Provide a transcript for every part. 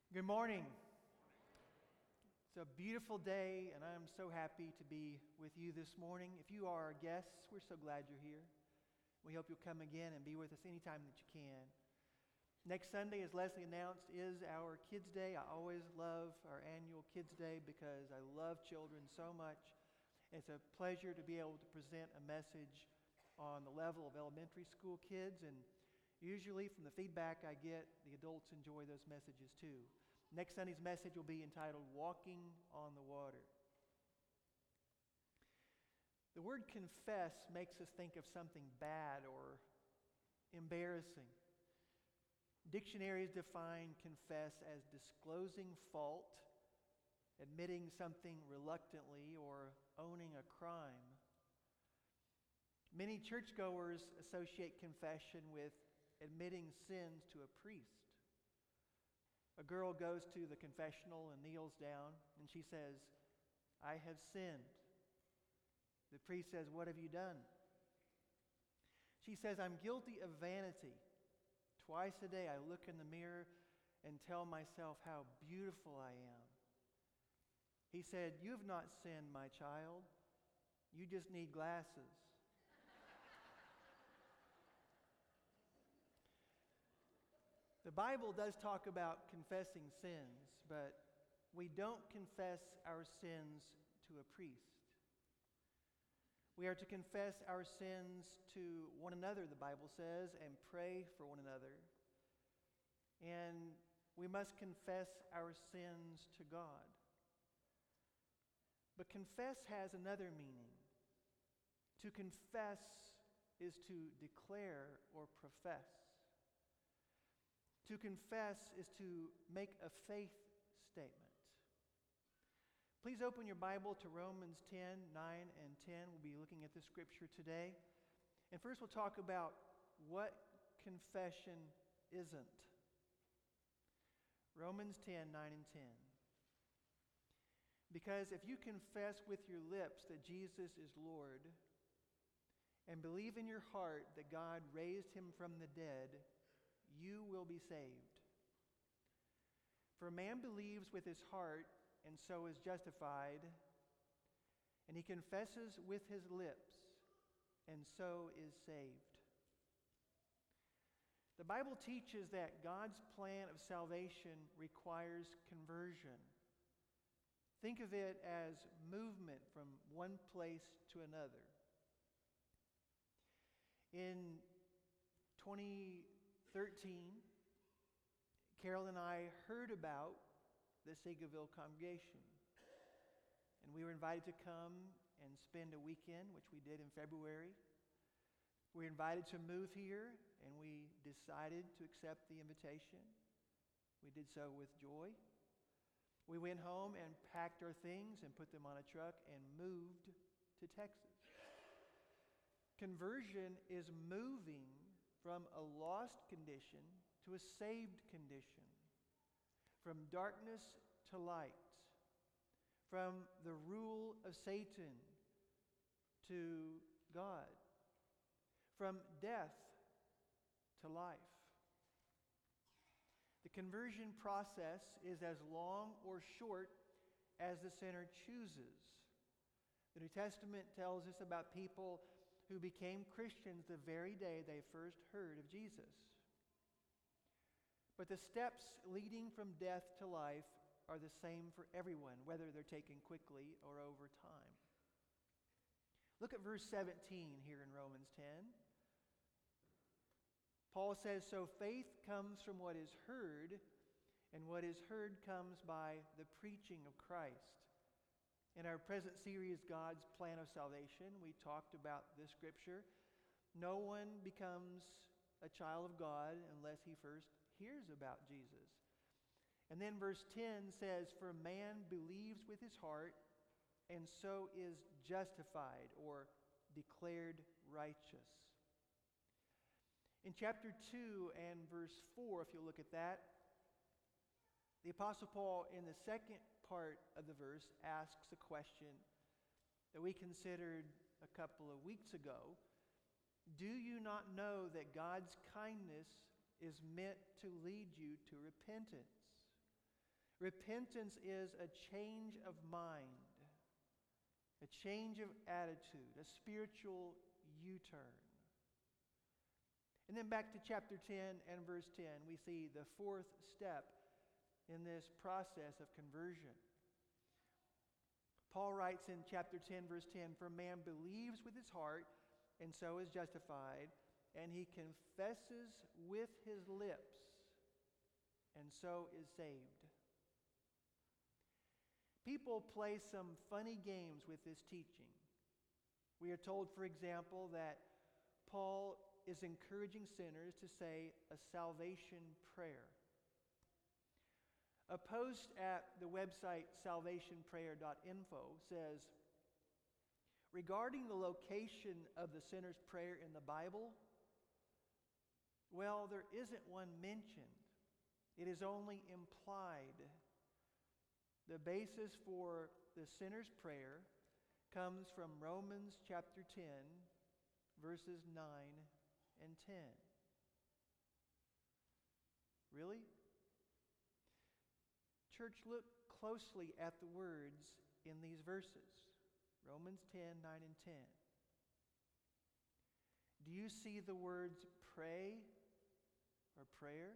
Good morning. It's a beautiful day, and I'm so happy to be with you this morning. If you are our guests, we're so glad you're here. We hope you'll come again and be with us anytime that you can. Next Sunday, as Leslie announced, is our Kids Day. I always love our annual Kids Day because I love children so much. It's a pleasure to be able to present a message on the level of elementary school kids, and usually from the feedback I get, the adults enjoy those messages too. Next Sunday's message will be entitled Walking on the Water. The word confess makes us think of something bad or embarrassing. Dictionaries define confess as disclosing fault, admitting something reluctantly, or owning a crime. Many churchgoers associate confession with admitting sins to a priest. A girl goes to the confessional and kneels down, and she says, "I have sinned." The priest says, "What have you done?" She says, "I'm guilty of vanity. Twice a day I look in the mirror and tell myself how beautiful I am." He said, "You have not sinned, my child. You just need glasses." The Bible does talk about confessing sins, but we don't confess our sins to a priest. We are to confess our sins to one another, the Bible says, and pray for one another. And we must confess our sins to God. But confess has another meaning. To confess is to declare or profess. To confess is to make a faith statement. Please open your Bible to Romans 10, 9, and 10. We'll be looking at this scripture today. And first we'll talk about what confession isn't. Romans 10, 9, and 10. Because if you confess with your lips that Jesus is Lord and believe in your heart that God raised him from the dead, you will be saved. For a man believes with his heart and so is justified, and he confesses with his lips and so is saved. The Bible teaches that God's plan of salvation requires conversion. Think of it as movement from one place to another. In 2013, Carol and I heard about the Seagoville congregation, and we were invited to come and spend a weekend, which we did in February. We were invited to move here, and we decided to accept the invitation. We did so with joy. We went home and packed our things and put them on a truck and moved to Texas. Conversion is moving from a lost condition to a saved condition, from darkness to light, from the rule of Satan to God, from death to life. The conversion process is as long or short as the sinner chooses. The New Testament tells us about people who became Christians the very day they first heard of Jesus. But the steps leading from death to life are the same for everyone, whether they're taken quickly or over time. Look at verse 17 here in Romans 10. Paul says, "So faith comes from what is heard, and what is heard comes by the preaching of Christ." In our present series, God's Plan of Salvation, we talked about this scripture. No one becomes a child of God unless he first hears about Jesus. And then verse 10 says, "For man believes with his heart and so is justified," or declared righteous. In chapter 2 and verse 4, if you look at that, the Apostle Paul, in the second part of the verse, asks a question that we considered a couple of weeks ago. Do you not know that God's kindness is meant to lead you to repentance? Repentance is a change of mind, a change of attitude, a spiritual U-turn. And then back to chapter 10 and verse 10, we see the fourth step in this process of conversion. Paul writes in chapter 10, verse 10, "For man believes with his heart, and so is justified, and he confesses with his lips, and so is saved." People play some funny games with this teaching. We are told, for example, that Paul is encouraging sinners to say a salvation prayer. A post at the website salvationprayer.info says, regarding the location of the sinner's prayer in the Bible, well, there isn't one mentioned. It is only implied. The basis for the sinner's prayer comes from Romans chapter 10, verses 9 and 10. Really? Church, look closely at the words in these verses. Romans 10, 9 and 10. Do you see the words pray or prayer?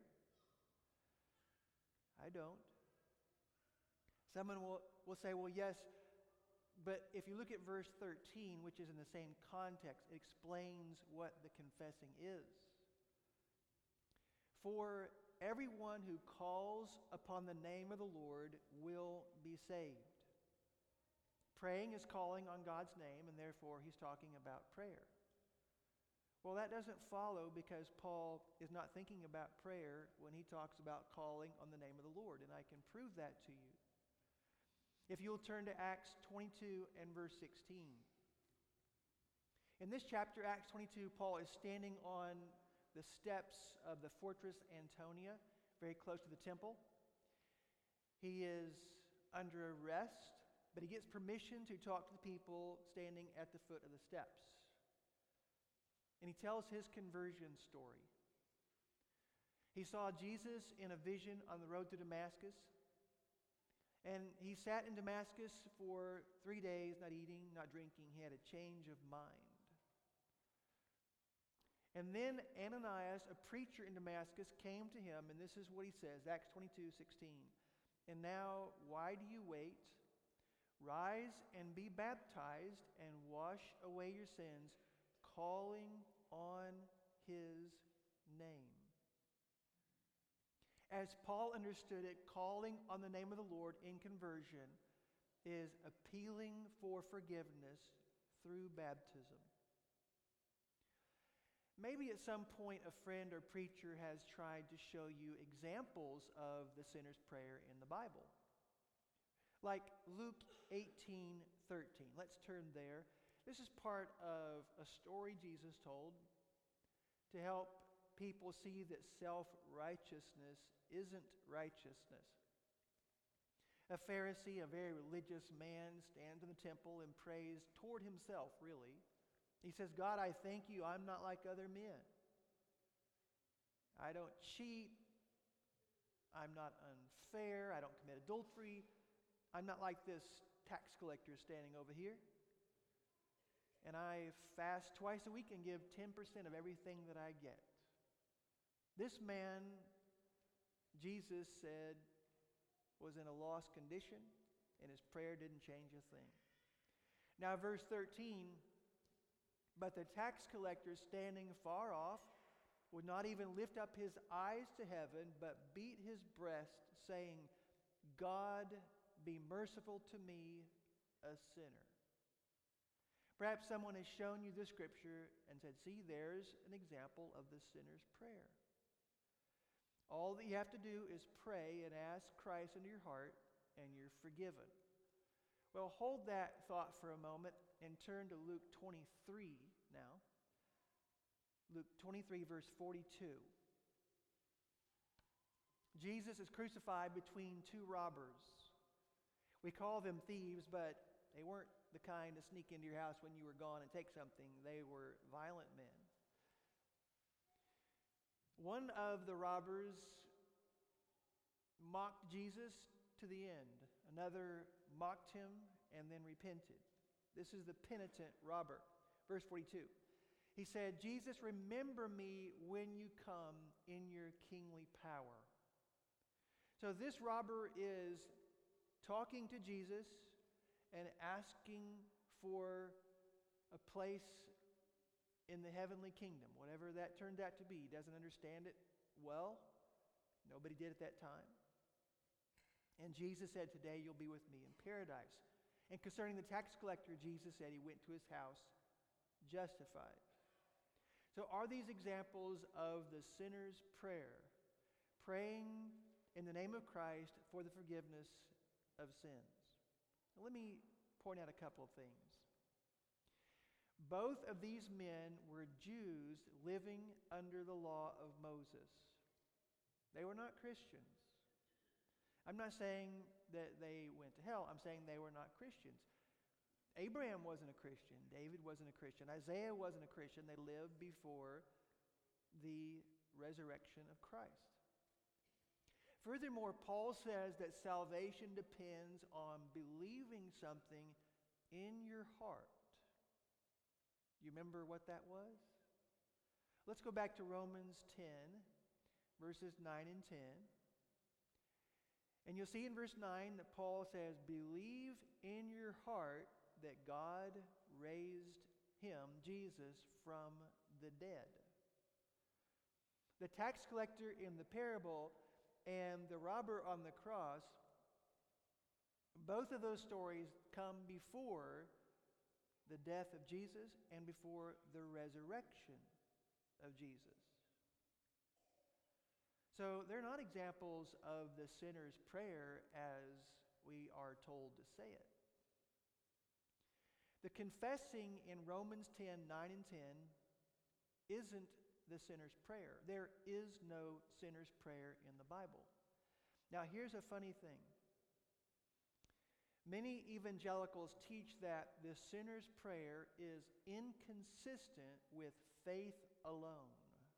I don't. Someone will say, well, yes, but if you look at verse 13, which is in the same context, it explains what the confessing is. For everyone who calls upon the name of the Lord will be saved. Praying is calling on God's name, and therefore he's talking about prayer. Well, that doesn't follow, because Paul is not thinking about prayer when he talks about calling on the name of the Lord, and I can prove that to you. If you'll turn to Acts 22 and verse 16. In this chapter, Acts 22, Paul is standing on the steps of the Fortress Antonia, very close to the temple. He is under arrest, but he gets permission to talk to the people standing at the foot of the steps. And he tells his conversion story. He saw Jesus in a vision on the road to Damascus. And he sat in Damascus for 3 days, not eating, not drinking. He had a change of mind. And then Ananias, a preacher in Damascus, came to him, and this is what he says, Acts 22:16. "And now, why do you wait? Rise and be baptized and wash away your sins, calling on his name." As Paul understood it, calling on the name of the Lord in conversion is appealing for forgiveness through baptism. Maybe at some point a friend or preacher has tried to show you examples of the sinner's prayer in the Bible. Like Luke 18:13. Let's turn there. This is part of a story Jesus told to help people see that self-righteousness isn't righteousness. A Pharisee, a very religious man, stands in the temple and prays toward himself, really. He says, "God, I thank you, I'm not like other men. I don't cheat. I'm not unfair. I don't commit adultery. I'm not like this tax collector standing over here. And I fast twice a week and give 10% of everything that I get." This man, Jesus said, was in a lost condition, and his prayer didn't change a thing. Now, verse 13, "But the tax collector, standing far off, would not even lift up his eyes to heaven, but beat his breast, saying, 'God, be merciful to me, a sinner.'" Perhaps someone has shown you the scripture and said, "See, there's an example of the sinner's prayer." All that you have to do is pray and ask Christ into your heart, and you're forgiven. Well, hold that thought for a moment and turn to Luke 23 now. Luke 23, verse 42. Jesus is crucified between two robbers. We call them thieves, but they weren't the kind to sneak into your house when you were gone and take something. They were violent men. One of the robbers mocked Jesus to the end. Another mocked him and then repented. This is the penitent robber. Verse 42. He said, Jesus, remember me when you come in your kingly power. So this robber is talking to Jesus and asking for a place in the heavenly kingdom, whatever that turned out to be. He doesn't understand it well. Nobody did at that time. And Jesus said, today you'll be with me in paradise. And concerning the tax collector, Jesus said he went to his house justified. So are these examples of the sinner's prayer, praying in the name of Christ for the forgiveness of sins? Now, let me point out a couple of things. Both of these men were Jews living under the law of Moses. They were not Christians. I'm not saying that they went to hell. I'm saying they were not Christians. Abraham wasn't a Christian. David wasn't a Christian. Isaiah wasn't a Christian. They lived before the resurrection of Christ. Furthermore, Paul says that salvation depends on believing something in your heart. You remember what that was? Let's go back to Romans 10, verses 9 and 10. And you'll see in verse 9 that Paul says, believe in your heart that God raised him, Jesus, from the dead. The tax collector in the parable and the robber on the cross, both of those stories come before the death of Jesus and before the resurrection of Jesus. So they're not examples of the sinner's prayer as we are told to say it. The confessing in Romans 10, 9 and 10 isn't the sinner's prayer. There is no sinner's prayer in the Bible. Now here's a funny thing. Many evangelicals teach that the sinner's prayer is inconsistent with faith alone.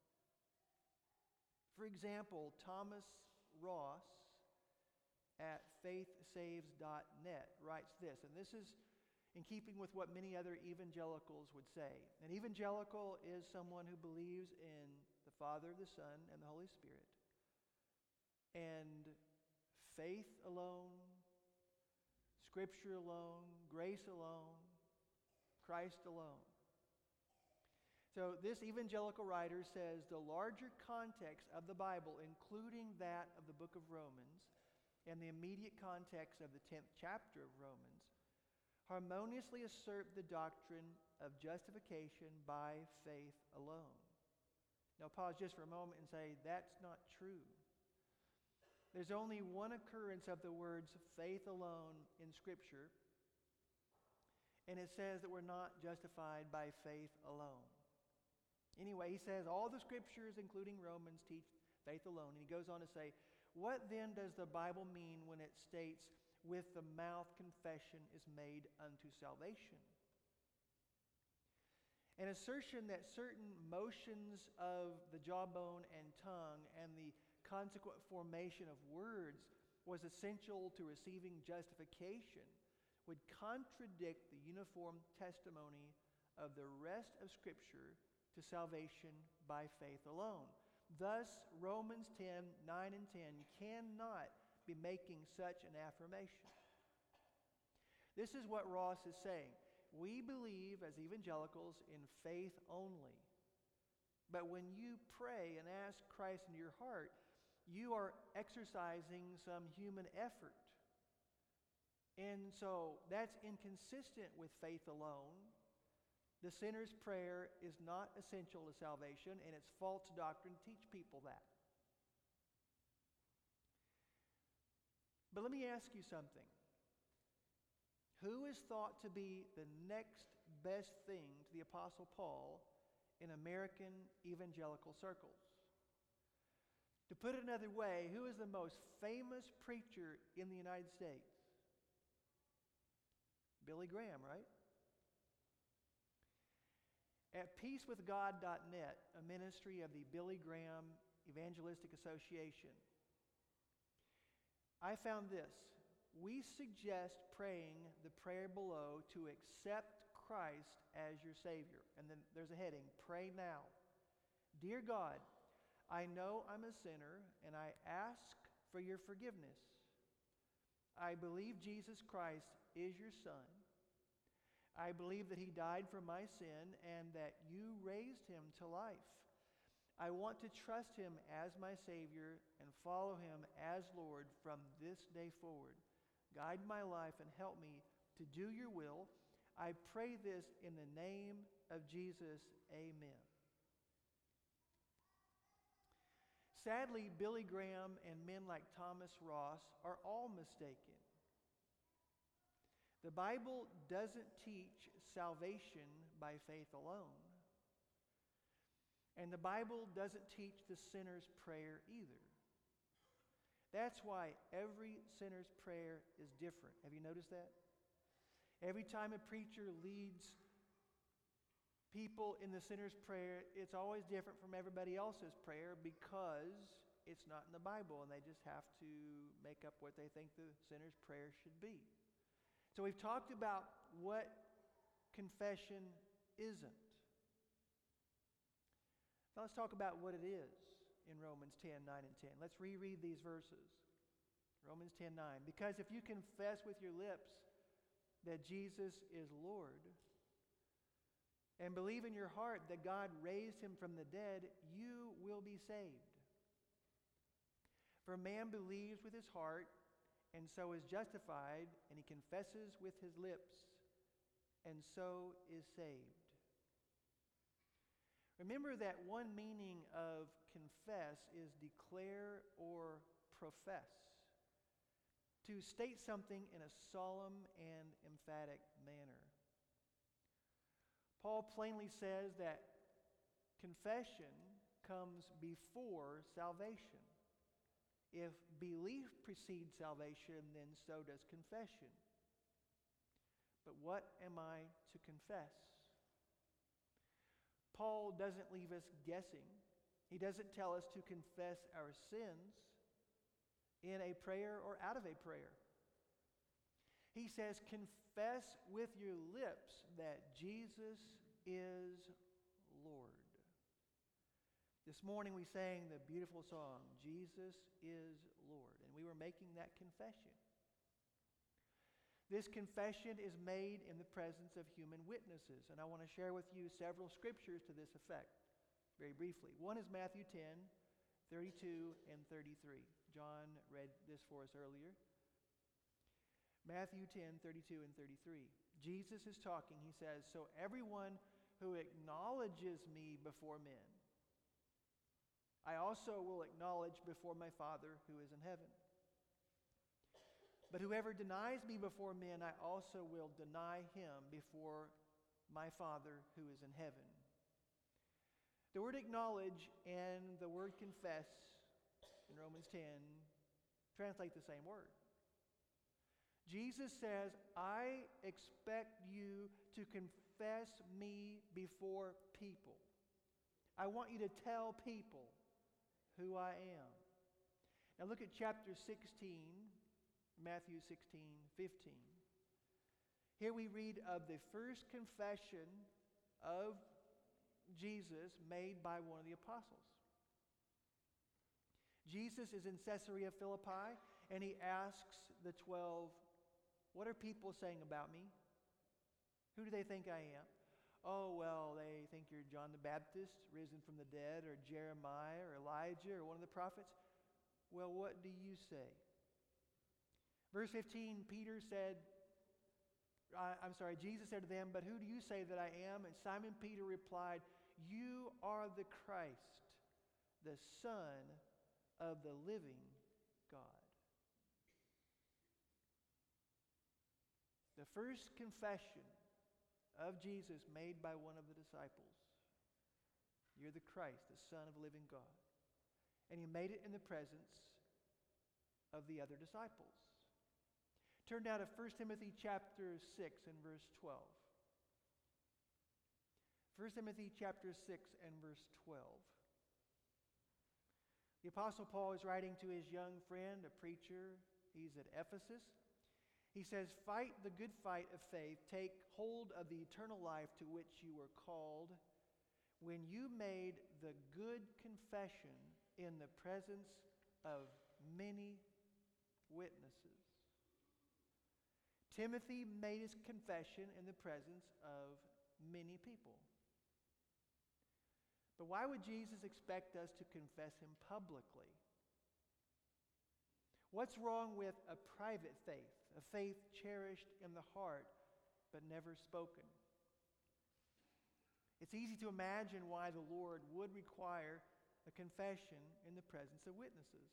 For example, Thomas Ross at faithsaves.net writes this, and this is in keeping with what many other evangelicals would say. An evangelical is someone who believes in the Father, the Son, and the Holy Spirit. And faith alone, Scripture alone, grace alone, Christ alone. So this evangelical writer says the larger context of the Bible, including that of the book of Romans, and the immediate context of the 10th chapter of Romans, harmoniously assert the doctrine of justification by faith alone. Now pause just for a moment and say, that's not true. There's only one occurrence of the words faith alone in Scripture, and it says that we're not justified by faith alone. Anyway, he says all the Scriptures, including Romans, teach faith alone. And he goes on to say, what then does the Bible mean when it states, with the mouth confession is made unto salvation? An assertion that certain motions of the jawbone and tongue and the consequent formation of words was essential to receiving justification would contradict the uniform testimony of the rest of Scripture to salvation by faith alone. Thus, Romans 10, 9 and 10 cannot be making such an affirmation. This is what Ross is saying. We believe as evangelicals in faith only. But when you pray and ask Christ into your heart, you are exercising some human effort. And so that's inconsistent with faith alone. The sinner's prayer is not essential to salvation, and it's false doctrine to teach people that. But let me ask you something. Who is thought to be the next best thing to the Apostle Paul in American evangelical circles? To put it another way, who is the most famous preacher in the United States? Billy Graham, right? At peacewithgod.net, a ministry of the Billy Graham Evangelistic Association, I found this. we suggest praying the prayer below to accept Christ as your Savior. And then there's a heading, Pray Now. Dear God, I know I'm a sinner, and I ask for your forgiveness. I believe Jesus Christ is your Son. I believe that he died for my sin and that you raised him to life. I want to trust him as my Savior and follow him as Lord from this day forward. Guide my life and help me to do your will. I pray this in the name of Jesus. Amen. Sadly, Billy Graham and men like Thomas Ross are all mistaken. The Bible doesn't teach salvation by faith alone. And the Bible doesn't teach the sinner's prayer either. That's why every sinner's prayer is different. Have you noticed that? Every time a preacher leads people in the sinner's prayer, it's always different from everybody else's prayer because it's not in the Bible, and they just have to make up what they think the sinner's prayer should be. So we've talked about what confession isn't. Now let's talk about what it is in Romans 10, 9, and 10. Let's reread these verses. Romans 10, 9. Because if you confess with your lips that Jesus is Lord and believe in your heart that God raised him from the dead, you will be saved. For man believes with his heart and so is justified, and he confesses with his lips and so is saved. Remember that one meaning of confess is declare or profess. To state something in a solemn and emphatic manner. Paul plainly says that confession comes before salvation. If belief precedes salvation, then so does confession. But what am I to confess? Paul doesn't leave us guessing. He doesn't tell us to confess our sins in a prayer or out of a prayer. He says, confess with your lips that Jesus is Lord. This morning we sang the beautiful song, Jesus is Lord, and we were making that confession. This confession is made in the presence of human witnesses, and I want to share with you several scriptures to this effect, very briefly. One is Matthew 10, 32 and 33. John read this for us earlier. Matthew 10, 32 and 33. Jesus is talking. He says, so everyone who acknowledges me before men, I also will acknowledge before my Father who is in heaven. But whoever denies me before men, I also will deny him before my Father who is in heaven. The word acknowledge and the word confess in Romans 10 translate the same word. Jesus says, I expect you to confess me before people. I want you to tell people who I am. Now look at chapter 16, Matthew 16, 15. Here we read of the first confession of Jesus made by one of the apostles. Jesus is in Caesarea Philippi, and he asks the 12, what are people saying about me? Who do they think I am? Oh, well, they think you're John the Baptist, risen from the dead, or Jeremiah, or Elijah, or one of the prophets. Well, what do you say? Verse 15, Jesus said to them, but who do you say that I am? And Simon Peter replied, you are the Christ, the Son of the living God. The first confession of Jesus made by one of the disciples, you're the Christ, the Son of the living God. And he made it in the presence of the other disciples. Turn now to 1 Timothy chapter 6 and verse 12. 1 Timothy chapter 6 and verse 12. The Apostle Paul is writing to his young friend, a preacher. He's at Ephesus. He says, fight the good fight of faith, take hold of the eternal life to which you were called when you made the good confession in the presence of many witnesses. Timothy made his confession in the presence of many people. But why would Jesus expect us to confess him publicly? What's wrong with a private faith, a faith cherished in the heart but never spoken? It's easy to imagine why the Lord would require a confession in the presence of witnesses.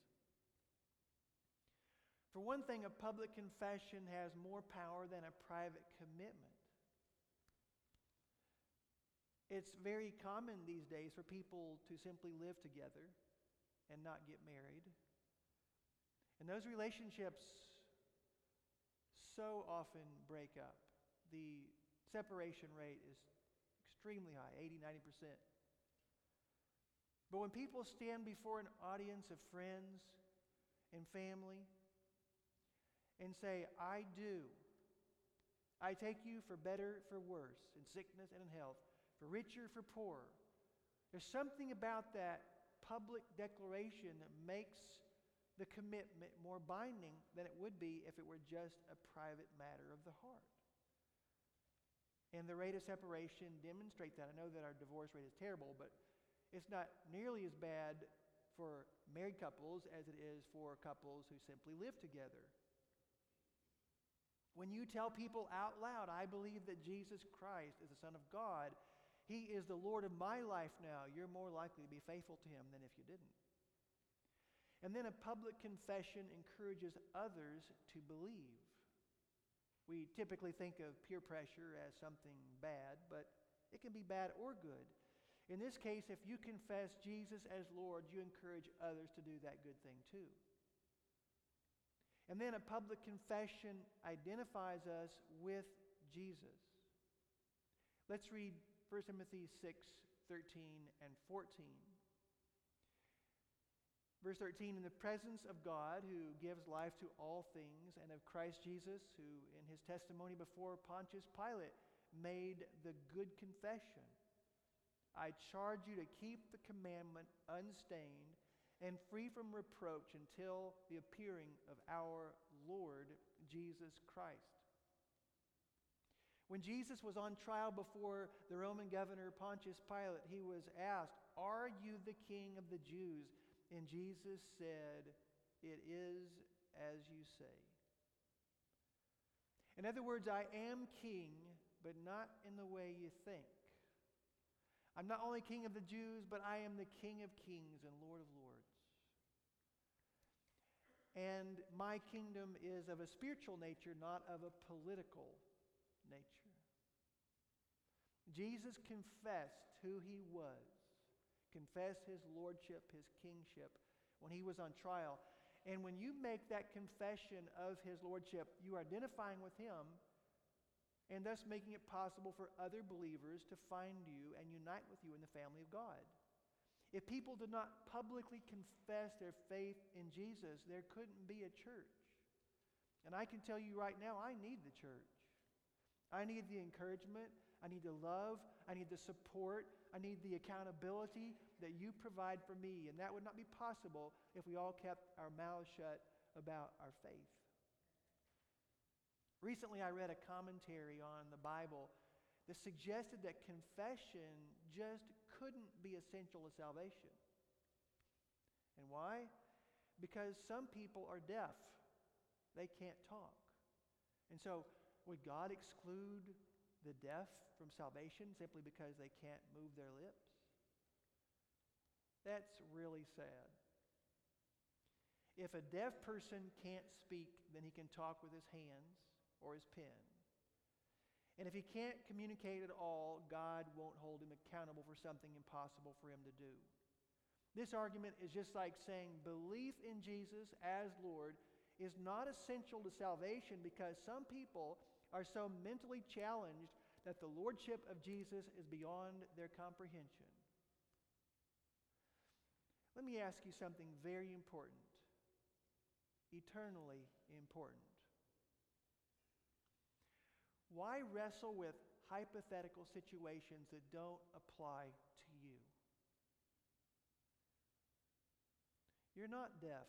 For one thing, a public confession has more power than a private commitment. It's very common these days for people to simply live together and not get married. And those relationships so often break up. The separation rate is extremely high, 80-90%. But when people stand before an audience of friends and family and say, I do, I take you for better, for worse, in sickness and in health, for richer, for poorer. There's something about that public declaration that makes the commitment more binding than it would be if it were just a private matter of the heart. And the rate of separation demonstrates that. I know that our divorce rate is terrible, but it's not nearly as bad for married couples as it is for couples who simply live together. When you tell people out loud, I believe that Jesus Christ is the Son of God, He is the Lord of my life now, you're more likely to be faithful to Him than if you didn't. And then a public confession encourages others to believe. We typically think of peer pressure as something bad, but it can be bad or good. In this case, if you confess Jesus as Lord, you encourage others to do that good thing too. And then a public confession identifies us with Jesus. Let's read 1 Timothy 6:13 and 14. Verse 13, in the presence of God who gives life to all things, and of Christ Jesus, who in his testimony before Pontius Pilate made the good confession, I charge you to keep the commandment unstained and free from reproach until the appearing of our Lord Jesus Christ. When Jesus was on trial before the Roman governor Pontius Pilate, he was asked, "Are you the king of the Jews?" And Jesus said, "It is as you say." In other words, I am king, but not in the way you think. I'm not only king of the Jews, but I am the King of kings and Lord of lords. And my kingdom is of a spiritual nature, not of a political nature. Jesus confessed who he was, confessed his lordship, his kingship when he was on trial. And when you make that confession of his lordship, you are identifying with him and thus making it possible for other believers to find you and unite with you in the family of God. If people did not publicly confess their faith in Jesus, there couldn't be a church. And I can tell you right now, I need the church. I need the encouragement. I need the love. I need the support. I need the accountability that you provide for me. And that would not be possible if we all kept our mouths shut about our faith. Recently, I read a commentary on the Bible that suggested that confession just couldn't be essential to salvation. And why? Because some people are deaf. They can't talk. And so, would God exclude the deaf from salvation simply because they can't move their lips? That's really sad. If a deaf person can't speak, then he can talk with his hands or his pen. And if he can't communicate at all, God won't hold him accountable for something impossible for him to do. This argument is just like saying belief in Jesus as Lord is not essential to salvation because some people are so mentally challenged that the lordship of Jesus is beyond their comprehension. Let me ask you something very important, eternally important. Why wrestle with hypothetical situations that don't apply to you? You're not deaf.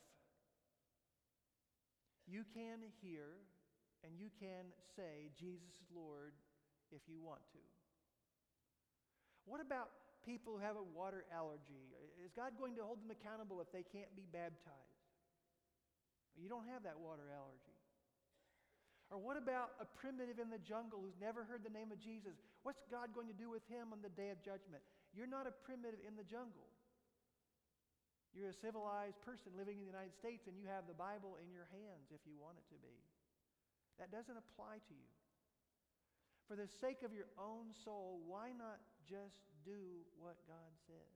You can hear and you can say Jesus is Lord if you want to. What about people who have a water allergy? Is God going to hold them accountable if they can't be baptized? You don't have that water allergy. Or what about a primitive in the jungle who's never heard the name of Jesus? What's God going to do with him on the day of judgment? You're not a primitive in the jungle. You're a civilized person living in the United States, and you have the Bible in your hands if you want it to be. That doesn't apply to you. For the sake of your own soul, why not just do what God says?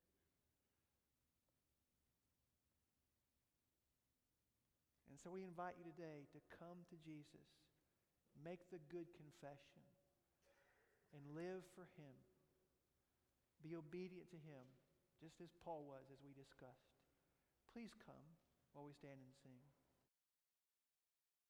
And so we invite you today to come to Jesus, make the good confession, and live for Him. Be obedient to Him, just as Paul was, as we discussed. Please come while we stand and sing.